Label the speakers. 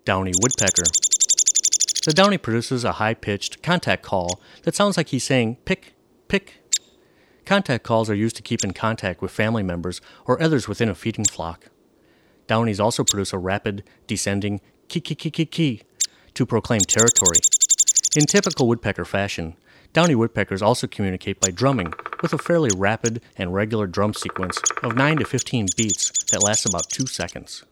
Speaker 1: Downy woodpecker. The downy produces a high-pitched contact call that sounds like he's saying pick, pick. Contact calls are used to keep in contact with family members or others within a feeding flock. Downies also produce a rapid, descending kee to proclaim territory. In typical woodpecker fashion, downy woodpeckers also communicate by drumming with a fairly rapid and regular drum sequence of 9 to 15 beats that lasts about 2 seconds.